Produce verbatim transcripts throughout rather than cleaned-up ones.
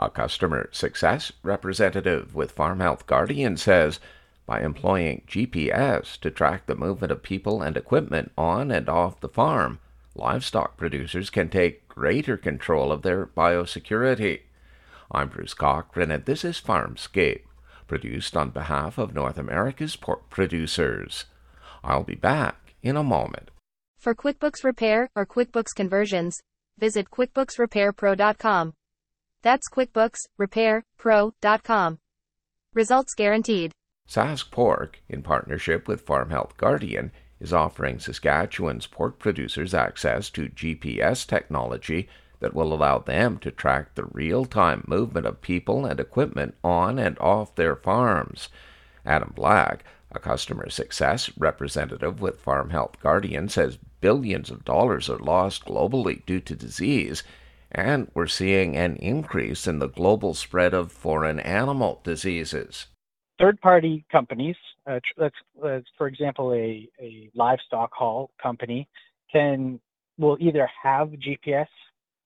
A customer success representative with Farm Health Guardian says by employing G P S to track the movement of people and equipment on and off the farm, livestock producers can take greater control of their biosecurity. I'm Bruce Cochran, and this is Farmscape, produced on behalf of North America's pork producers. I'll be back in a moment. For QuickBooks Repair or QuickBooks Conversions, visit QuickBooks Repair Pro dot com. That's QuickBooks Repair Pro dot com. Results guaranteed. Sask Pork, in partnership with Farm Health Guardian, is offering Saskatchewan's pork producers access to G P S technology that will allow them to track the real-time movement of people and equipment on and off their farms. Adam Black, a customer success representative with Farm Health Guardian, says billions of dollars are lost globally due to disease, and we're seeing an increase in the global spread of foreign animal diseases. Third-party companies, uh, let's, let's, for example, a, a livestock haul company, can will either have G P S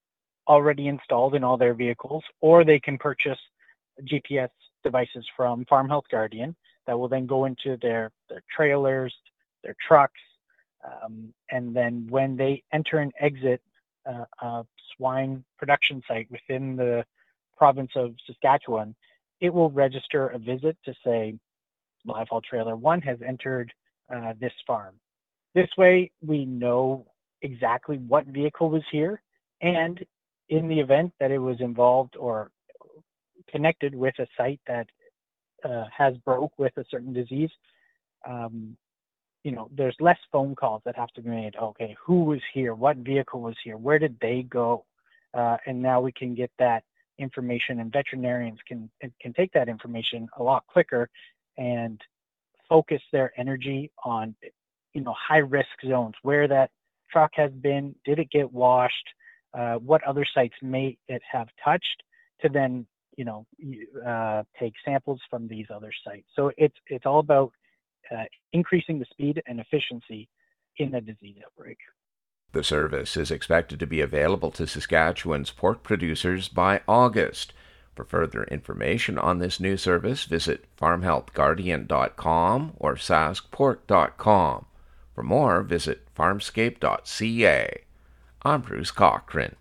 already installed in all their vehicles, or they can purchase G P S devices from Farm Health Guardian that will then go into their, their trailers, their trucks, um, and then when they enter and exit uh, a swine production site within the province of Saskatchewan, it will register a visit to say live haul trailer one has entered uh, this farm. This way we know exactly what vehicle was here, and in the event that it was involved or connected with a site that uh, has broke with a certain disease, um, you know, there's less phone calls that have to be made. Okay, who was here? What vehicle was here? Where did they go? Uh, and now we can get that information, and veterinarians can can take that information a lot quicker and focus their energy on, you know, high risk zones where that truck has been. Did it get washed? Uh, what other sites may it have touched, to then, you know, uh, take samples from these other sites. So it's it's all about uh, increasing the speed and efficiency in the disease outbreak. The service is expected to be available to Saskatchewan's pork producers by August. For further information on this new service, visit farm health guardian dot com or sask pork dot com. For more, visit farmscape dot c a. I'm Bruce Cochran.